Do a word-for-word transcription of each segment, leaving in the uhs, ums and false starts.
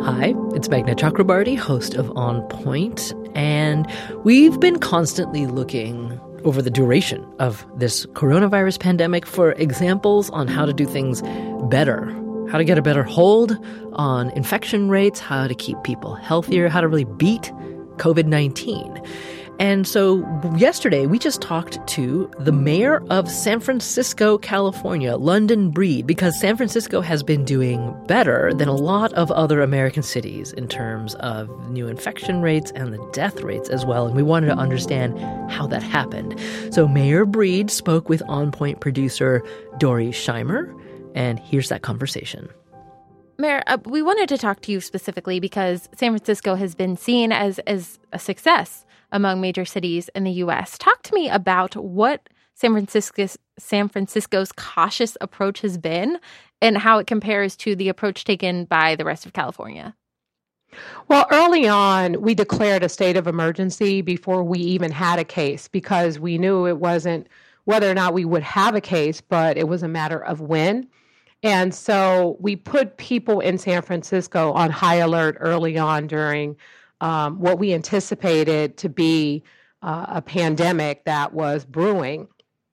Hi, it's Meghna Chakrabarty, host of On Point, and we've been constantly looking over the duration of this coronavirus pandemic for examples on how to do things better, how to get a better hold on infection rates, how to keep people healthier, how to really beat covid nineteen. And so yesterday, we just talked to the mayor of San Francisco, California, London Breed, because San Francisco has been doing better than a lot of other American cities in terms of new infection rates and the death rates as well. And we wanted to understand how that happened. So Mayor Breed spoke with On Point producer Dori Scheimer, and here's that conversation. Mayor, uh, we wanted to talk to you specifically because San Francisco has been seen as, as a success among major cities in the U S. Talk to me about what San Francisco's, San Francisco's cautious approach has been and how it compares to the approach taken by the rest of California. Well, early on, we declared a state of emergency before we even had a case because we knew it wasn't whether or not we would have a case, but it was a matter of when. And so we put people in San Francisco on high alert early on during Um, what we anticipated to be uh, a pandemic that was brewing.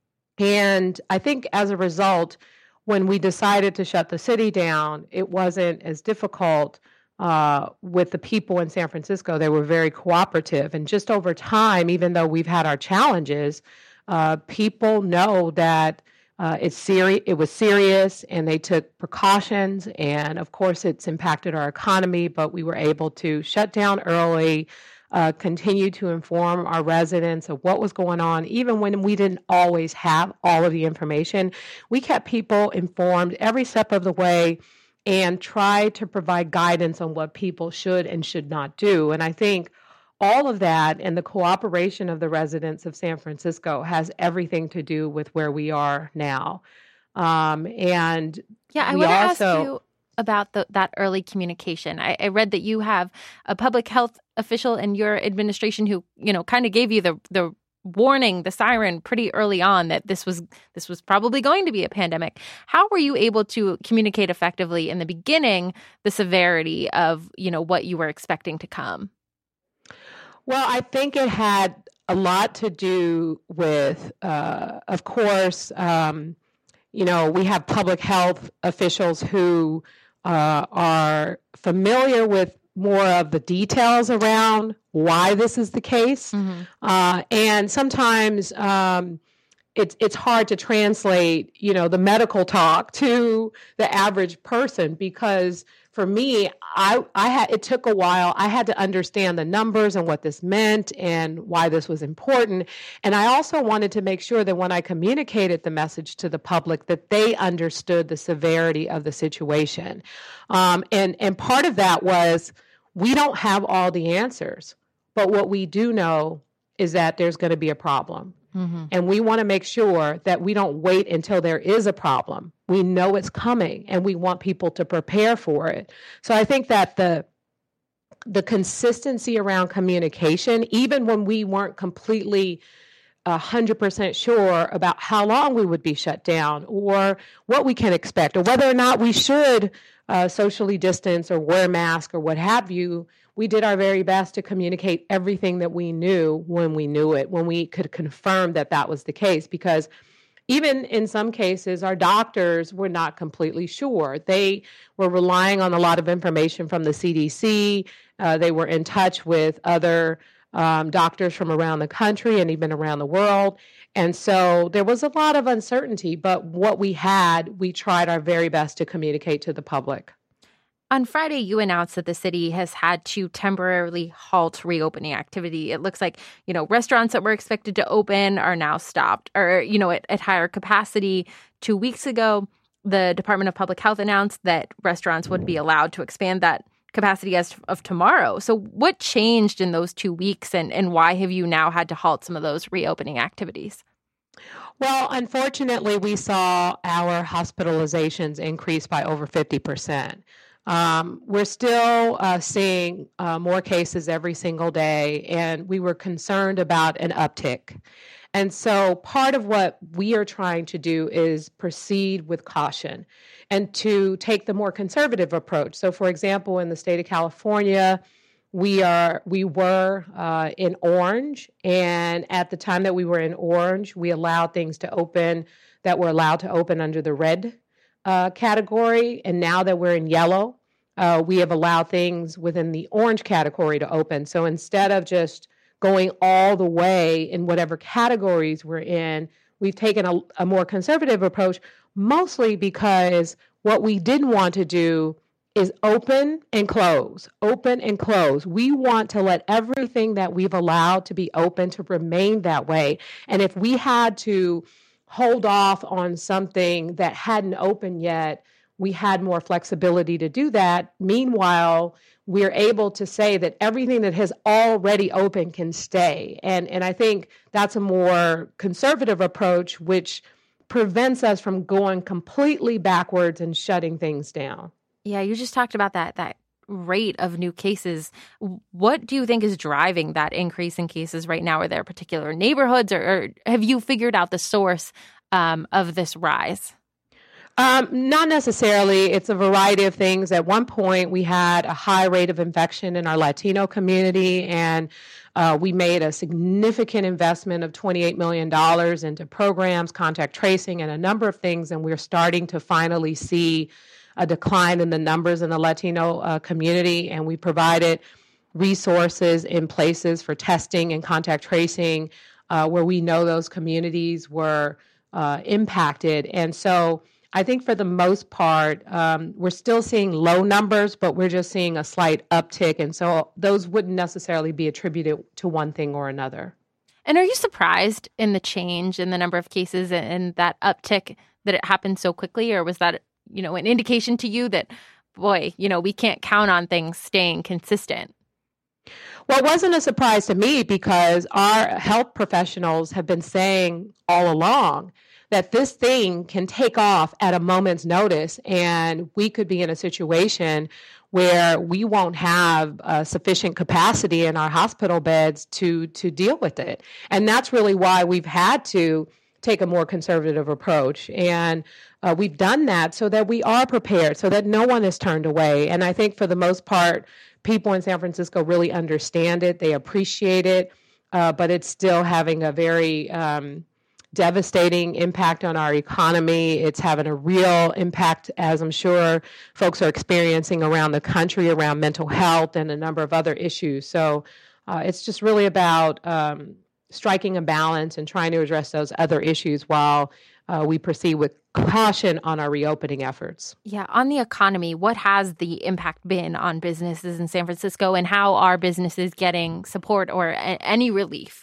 And I think as a result, when we decided to shut the city down, it wasn't as difficult uh, with the people in San Francisco. They were very cooperative. And just over time, even though we've had our challenges, uh, people know that Uh, it's seri- it was serious, and they took precautions, and of course it's impacted our economy, but we were able to shut down early, uh, continue to inform our residents of what was going on, even when we didn't always have all of the information. We kept people informed every step of the way and tried to provide guidance on what people should and should not do. And I think all of that and the cooperation of the residents of San Francisco has everything to do with where we are now. Um, and yeah, I want to ask you about the, that early communication. I, I read that you have a public health official in your administration who, you know, kind of gave you the the warning, the siren pretty early on that this was this was probably going to be a pandemic. How were you able to communicate effectively in the beginning the severity of, you know, what you were expecting to come? Well, I think it had a lot to do with, uh, of course, um, you know, we have public health officials who uh, are familiar with more of the details around why this is the case. Mm-hmm. Uh, and sometimes um, it's it's hard to translate, you know, the medical talk to the average person because for me, I, I had it took a while. I had to understand the numbers and what this meant and why this was important. And I also wanted to make sure that when I communicated the message to the public, that they understood the severity of the situation. Um, and, and part of that was we don't have all the answers, but what we do know is that there's going to be a problem. Mm-hmm. And we want to make sure that we don't wait until there is a problem. We know it's coming, and we want people to prepare for it. So I think that the the consistency around communication, even when we weren't completely one hundred percent sure about how long we would be shut down or what we can expect or whether or not we should uh, socially distance or wear a mask or what have you, we did our very best to communicate everything that we knew when we knew it, when we could confirm that that was the case. Because even in some cases, our doctors were not completely sure. They were relying on a lot of information from the C D C. Uh, they were in touch with other um, doctors from around the country and even around the world. And so there was a lot of uncertainty, but what we had, we tried our very best to communicate to the public. On Friday, you announced that the city has had to temporarily halt reopening activity. It looks like, you know, restaurants that were expected to open are now stopped or, you know, at, at higher capacity. Two weeks ago, the Department of Public Health announced that restaurants would be allowed to expand that capacity as of tomorrow. So what changed in those two weeks and, and why have you now had to halt some of those reopening activities? Well, unfortunately, we saw our hospitalizations increase by over fifty percent. Um, we're still uh, seeing uh, more cases every single day, and we were concerned about an uptick. And so part of what we are trying to do is proceed with caution and to take the more conservative approach. So, for example, in the state of California, we are we were uh, in orange, and at the time that we were in orange, we allowed things to open that were allowed to open under the red uh, category. And now that we're in yellow, uh, we have allowed things within the orange category to open. So instead of just going all the way in whatever categories we're in, we've taken a, a more conservative approach, mostly because what we didn't want to do is open and close, open and close. We want to let everything that we've allowed to be open to remain that way. And if we had to hold off on something that hadn't opened yet, we had more flexibility to do that. Meanwhile, we're able to say that everything that has already opened can stay. And, and I think that's a more conservative approach, which prevents us from going completely backwards and shutting things down. Yeah, you just talked about that that rate of new cases. What do you think is driving that increase in cases right now? Are there particular neighborhoods, or, or have you figured out the source um, of this rise? Um, not necessarily. It's a variety of things. At one point, we had a high rate of infection in our Latino community, and uh, we made a significant investment of twenty-eight million dollars into programs, contact tracing, and a number of things, and we're starting to finally see a decline in the numbers in the Latino uh, community, and we provided resources in places for testing and contact tracing uh, where we know those communities were uh, impacted. And so I think for the most part, um, we're still seeing low numbers, but we're just seeing a slight uptick. And so those wouldn't necessarily be attributed to one thing or another. And are you surprised in the change in the number of cases and that uptick that it happened so quickly? Or was that, you know, an indication to you that, boy, you know, we can't count on things staying consistent? Well, it wasn't a surprise to me because our health professionals have been saying all along that this thing can take off at a moment's notice, and we could be in a situation where we won't have uh, sufficient capacity in our hospital beds to to deal with it. And that's really why we've had to take a more conservative approach. And uh, we've done that so that we are prepared, so that no one is turned away. And I think for the most part, people in San Francisco really understand it. They appreciate it, uh, but it's still having a very um, devastating impact on our economy. It's having a real impact, as I'm sure folks are experiencing around the country, around mental health and a number of other issues. So uh, it's just really about um, striking a balance and trying to address those other issues while uh, we proceed with caution on our reopening efforts. Yeah. On the economy, what has the impact been on businesses in San Francisco, and how are businesses getting support or a- any relief?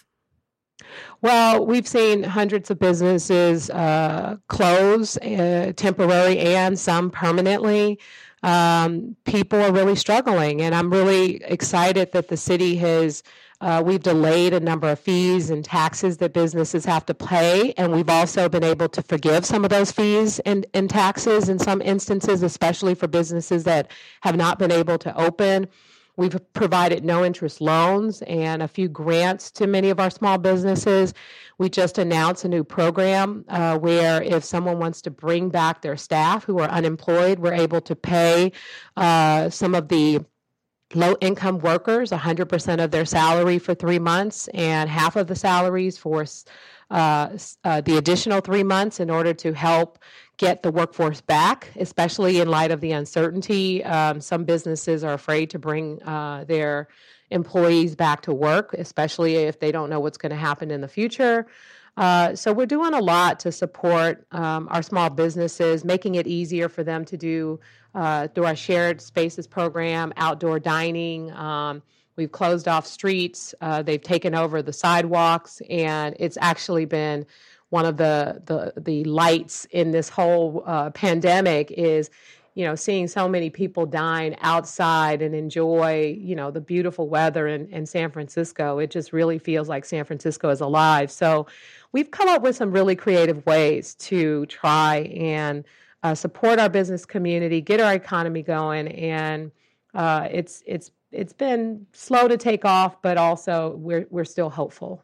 Well, we've seen hundreds of businesses uh, close, uh, temporary and some permanently. Um, people are really struggling, and I'm really excited that the city has, uh, we've delayed a number of fees and taxes that businesses have to pay, and we've also been able to forgive some of those fees and, and taxes in some instances, especially for businesses that have not been able to open. We've provided no-interest loans and a few grants to many of our small businesses. We just announced a new program uh, where if someone wants to bring back their staff who are unemployed, we're able to pay uh, some of the low-income workers one hundred percent of their salary for three months and half of the salaries for uh, uh, the additional three months in order to help get the workforce back, especially in light of the uncertainty. Um, some businesses are afraid to bring uh, their employees back to work, especially if they don't know what's going to happen in the future. Uh, so we're doing a lot to support um, our small businesses, making it easier for them to do uh, through our shared spaces program, outdoor dining. Um, we've closed off streets. Uh, they've taken over the sidewalks, and it's actually been one of the, the the lights in this whole uh, pandemic is, you know, seeing so many people dine outside and enjoy, you know, the beautiful weather in, in San Francisco. It just really feels like San Francisco is alive. So we've come up with some really creative ways to try and uh, support our business community, get our economy going, and uh, it's it's it's been slow to take off, but also we're we're still hopeful.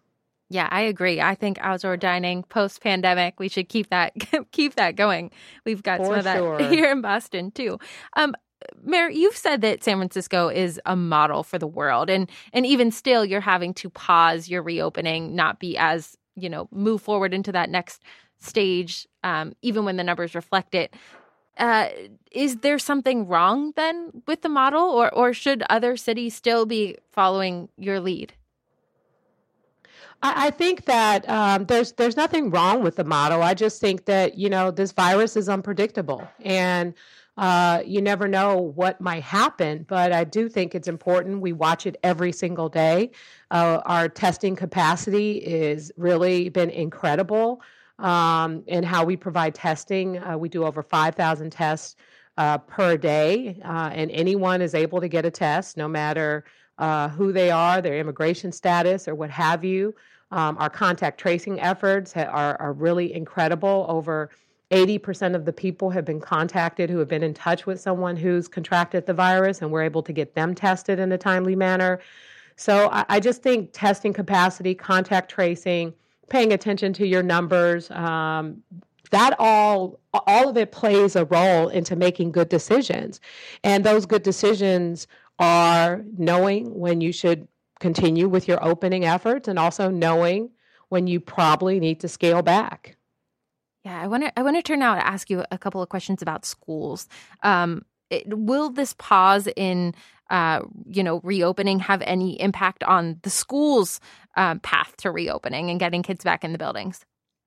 Yeah, I agree. I think outdoor dining post-pandemic, we should keep that keep that going. We've got For some of that sure. here in Boston too. Um, Mayor, you've said that San Francisco is a model for the world, and and even still, you're having to pause your reopening, not be as, you know, move forward into that next stage, um, even when the numbers reflect it. Uh, is there something wrong then with the model, or or should other cities still be following your lead? I I think that um, there's there's nothing wrong with the model. I just think that, you know, this virus is unpredictable, and uh, you never know what might happen. But I do think it's important we watch it every single day. Uh, our testing capacity is really been incredible um, in how we provide testing. Uh, we do over five thousand tests uh, per day, uh, and anyone is able to get a test, no matter uh, who they are, their immigration status, or what have you. Um, our contact tracing efforts ha- are, are really incredible. Over eighty percent of the people have been contacted who have been in touch with someone who's contracted the virus, and we're able to get them tested in a timely manner. So I, I just think testing capacity, contact tracing, paying attention to your numbers, um, that all all of it plays a role into making good decisions. And those good decisions are knowing when you should continue with your opening efforts, and also knowing when you probably need to scale back. Yeah, I want to I want to turn now to ask you a couple of questions about schools. Um, it, will this pause in uh, you know reopening have any impact on the schools' um, path to reopening and getting kids back in the buildings?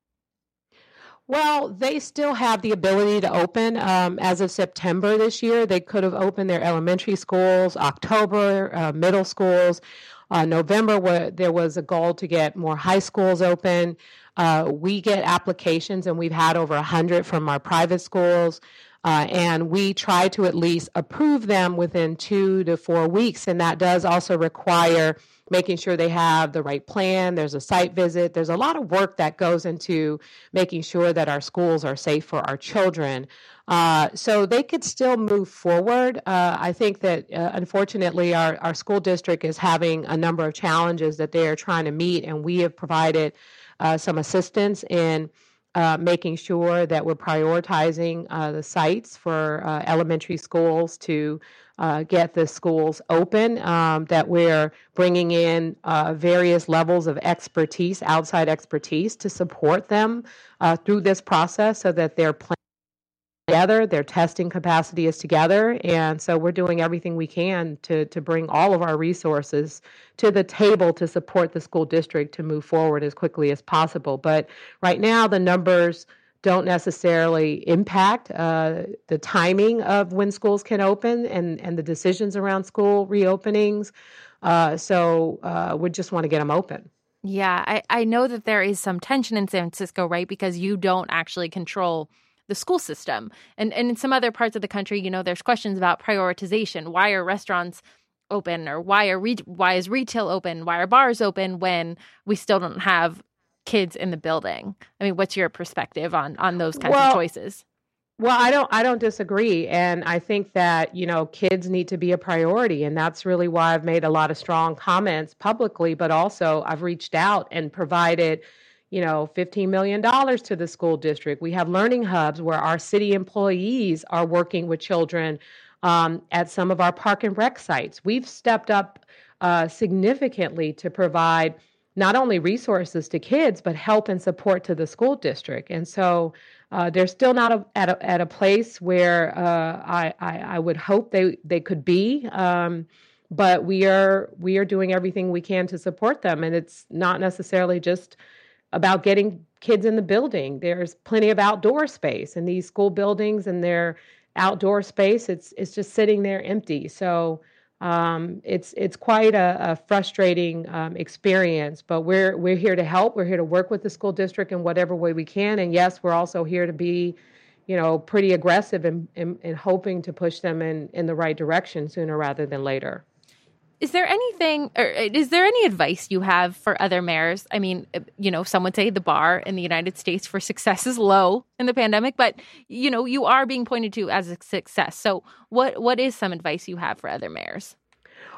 Well, they still have the ability to open. Um, as of September this year, they could have opened their elementary schools, October, uh, middle schools. Uh, November, where there was a goal to get more high schools open. Uh, we get applications, and we've had over one hundred from our private schools. Uh, and we try to at least approve them within two to four weeks. And that does also require making sure they have the right plan. There's a site visit. There's a lot of work that goes into making sure that our schools are safe for our children. Uh, so they could still move forward. Uh, I think that, uh, unfortunately, our, our school district is having a number of challenges that they are trying to meet, and we have provided uh, some assistance in Uh, making sure that we're prioritizing uh, the sites for uh, elementary schools to uh, get the schools open, um, that we're bringing in uh, various levels of expertise, outside expertise, to support them uh, through this process so that they're planning together, their testing capacity is together. And so we're doing everything we can to, to bring all of our resources to the table to support the school district to move forward as quickly as possible. But right now, the numbers don't necessarily impact uh, the timing of when schools can open and, and the decisions around school reopenings. Uh, so uh, we just want to get them open. Yeah, I, I know that there is some tension in San Francisco, right? Because you don't actually control the school system. And and in some other parts of the country, you know, there's questions about prioritization. Why are restaurants open, or why are re- why is retail open? Why are bars open when we still don't have kids in the building? I mean, what's your perspective on on those kinds well, of choices? Well, I don't I don't disagree. And I think that, you know, kids need to be a priority. And that's really why I've made a lot of strong comments publicly, but also I've reached out and provided, you know, fifteen million dollars to the school district. We have learning hubs where our city employees are working with children um, at some of our park and rec sites. We've stepped up uh, significantly to provide not only resources to kids, but help and support to the school district. And so uh, they're still not a, at, a, at a place where uh, I, I, I would hope they, they could be. Um, but we are we are doing everything we can to support them. And it's not necessarily just about getting kids in the building. There's plenty of outdoor space in these school buildings, and their outdoor space, it's it's just sitting there empty. So um, it's it's quite a, a frustrating um, experience. But we're we're here to help. We're here to work with the school district in whatever way we can. And yes, we're also here to be, you know, pretty aggressive in, in, in hoping to push them in, in the right direction sooner rather than later. Is there anything, or is there any advice you have for other mayors? I mean, you know, some would say the bar in the United States for success is low in the pandemic, but, you know, you are being pointed to as a success. So what what is some advice you have for other mayors?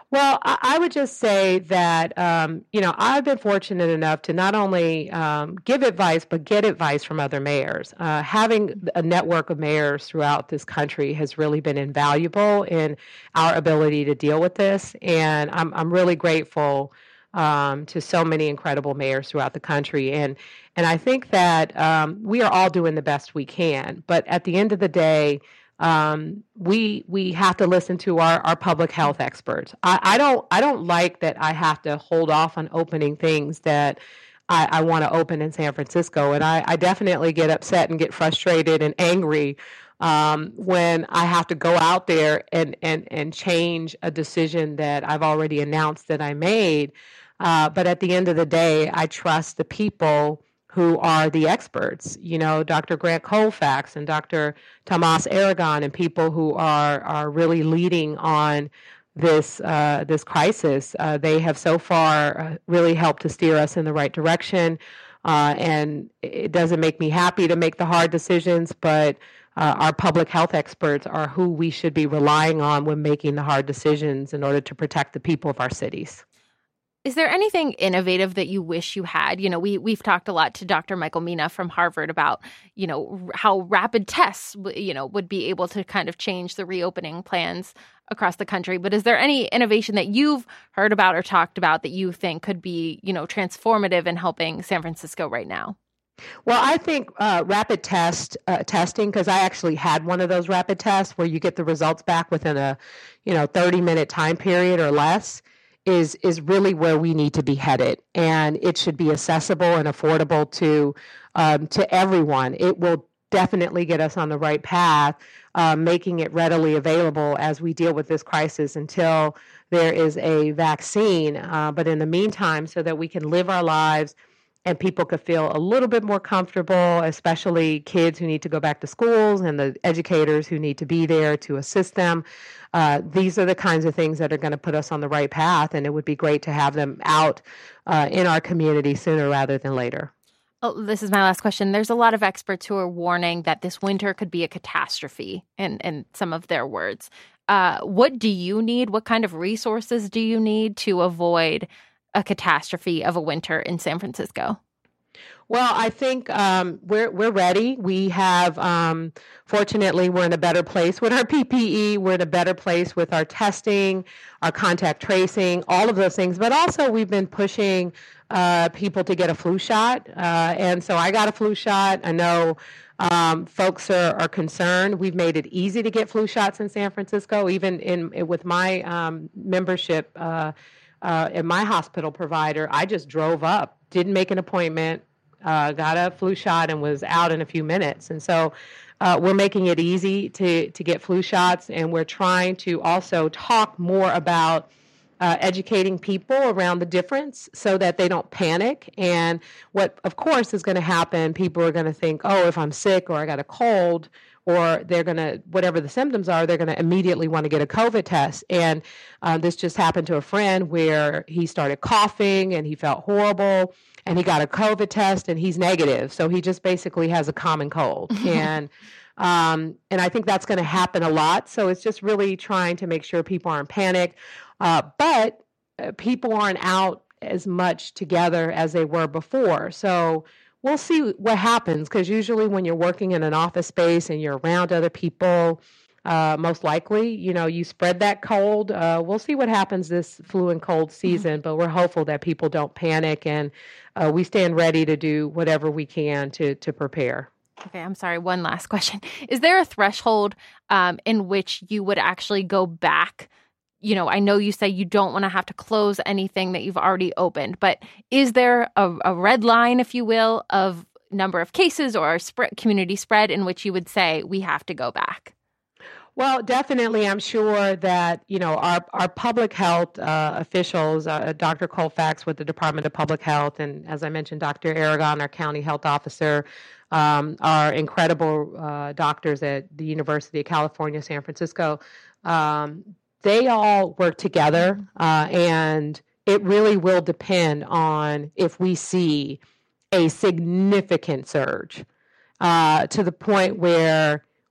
Well, I, I would just say that, um, you know, I've been fortunate enough to not only um, give advice, but get advice from other mayors. Uh, having a network of mayors throughout this country has really been invaluable in our ability to deal with this. And I'm, I'm really grateful um, to so many incredible mayors throughout the country. And, and I think that um, we are all doing the best we can. But at the end of the day, um, we we have to listen to our, our public health experts. I, I don't I don't like that I have to hold off on opening things that I, I want to open in San Francisco, and I, I definitely get upset and get frustrated and angry um, when I have to go out there and and and change a decision that I've already announced that I made. Uh, but at the end of the day, I trust the people who are the experts, you know, Doctor Grant Colfax and Doctor Tomas Aragon, and people who are are really leading on this uh, this crisis. Uh, they have so far uh, really helped to steer us in the right direction, uh, and it doesn't make me happy to make the hard decisions, but uh, our public health experts are who we should be relying on when making the hard decisions in order to protect the people of our cities. Is there anything innovative that you wish you had? You know, we, we've talked a lot to Doctor Michael Mina from Harvard about, you know, how rapid tests, you know, would be able to kind of change the reopening plans across the country. But is there any innovation that you've heard about or talked about that you think could be, you know, transformative in helping San Francisco right now? Well, I think uh, rapid test uh, testing, because I actually had one of those rapid tests where you get the results back within a, you know, thirty minute time period or less, is is really where we need to be headed, and it should be accessible and affordable to um, to everyone. It will definitely get us on the right path, uh, making it readily available as we deal with this crisis until there is a vaccine. Uh, but in the meantime, so that we can live our lives and people could feel a little bit more comfortable, especially kids who need to go back to schools and the educators who need to be there to assist them. Uh, these are the kinds of things that are going to put us on the right path, and it would be great to have them out uh, in our community sooner rather than later. Oh, this is my last question. There's a lot of experts who are warning that this winter could be a catastrophe, in, in some of their words. Uh, what do you need? What kind of resources do you need to avoid a catastrophe of a winter in San Francisco? Well, I think um, we're we're ready. We have, um, fortunately, we're in a better place with our P P E. We're in a better place with our testing, our contact tracing, all of those things. But also, we've been pushing uh, people to get a flu shot, uh, and so I got a flu shot. I know um, folks are, are concerned. We've made it easy to get flu shots in San Francisco, even in with my um, membership. Uh, Uh, at my hospital provider, I just drove up, didn't make an appointment, uh, got a flu shot, and was out in a few minutes. And so uh, we're making it easy to, to get flu shots, and we're trying to also talk more about uh, educating people around the difference so that they don't panic. And what, of course, is going to happen, people are going to think, oh, if I'm sick or I got a cold, or they're going to, whatever the symptoms are, they're going to immediately want to get a COVID test. And uh, this just happened to a friend where he started coughing and he felt horrible, and he got a COVID test and he's negative. So he just basically has a common cold. and um, and I think that's going to happen a lot. So it's just really trying to make sure people aren't panicked. Uh, but uh, people aren't out as much together as they were before. So we'll see what happens, because usually when you're working in an office space and you're around other people, uh, most likely, you know, you spread that cold. Uh, we'll see what happens this flu and cold season, mm-hmm. but we're hopeful that people don't panic, and uh, we stand ready to do whatever we can to to prepare. Okay, I'm sorry. One last question. Is there a threshold um, in which you would actually go back? You know, I know you say you don't want to have to close anything that you've already opened, but is there a, a red line, if you will, of number of cases or spread, community spread in which you would say we have to go back? Well, definitely, I'm sure that, you know, our, our public health uh, officials, uh, Doctor Colfax with the Department of Public Health, and as I mentioned, Doctor Aragon, our county health officer, um, are incredible uh, doctors at the University of California, San Francisco. Um, they all work together, uh, and it really will depend on if we see a significant surge uh, to the point where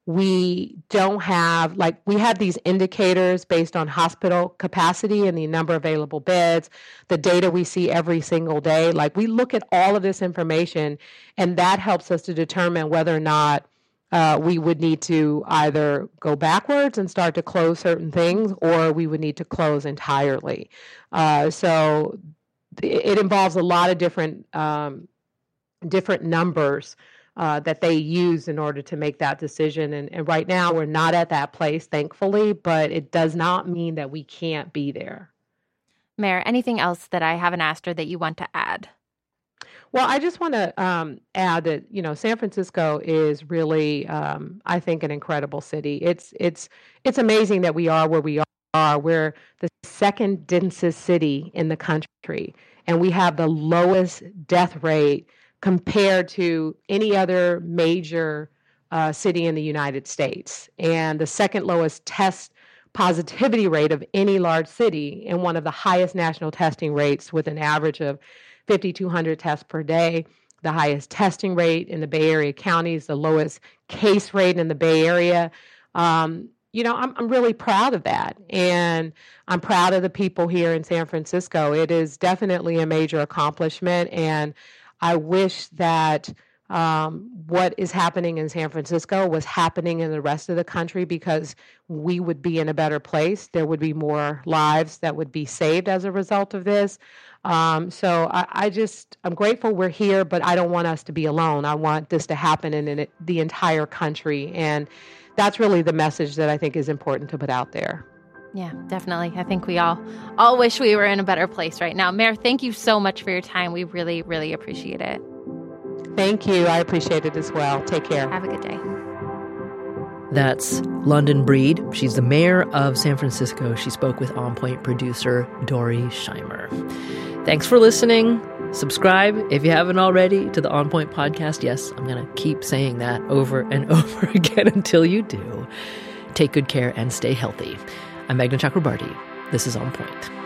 we don't have, like, we have these indicators based on hospital capacity and the number of available beds, the data we see every single day. Like, we look at all of this information, and that helps us to determine whether or not uh, we would need to either go backwards and start to close certain things, or we would need to close entirely. Uh, so it involves a lot of different um, different numbers Uh, that they use in order to make that decision. And, and right now, we're not at that place, thankfully, but it does not mean that we can't be there. Mayor, anything else that I haven't asked or that you want to add? Well, I just want to um, add that, you know, San Francisco is really, um, I think, an incredible city. It's it's it's amazing that we are where we are. We're the second densest city in the country, and we have the lowest death rate compared to any other major uh, city in the United States, and the second lowest test positivity rate of any large city, and one of the highest national testing rates with an average of five thousand two hundred tests per day, the highest testing rate in the Bay Area counties, the lowest case rate in the Bay Area. Um, you know, I'm, I'm really proud of that, and I'm proud of the people here in San Francisco. It is definitely a major accomplishment, and I wish that um, what is happening in San Francisco was happening in the rest of the country, because we would be in a better place. There would be more lives that would be saved as a result of this. Um, so I, I just, I'm grateful we're here, but I don't want us to be alone. I want this to happen in, in the entire country. And that's really the message that I think is important to put out there. Yeah, definitely. I think we all all wish we were in a better place right now. Mayor, thank you so much for your time. We really, really appreciate it. Thank you. I appreciate it as well. Take care. Have a good day. That's London Breed. She's the mayor of San Francisco. She spoke with On Point producer Dori Scheimer. Thanks for listening. Subscribe, if you haven't already, to the On Point podcast. Yes, I'm going to keep saying that over and over again until you do. Take good care and stay healthy. I'm Meghna Chakrabarti. This is On Point.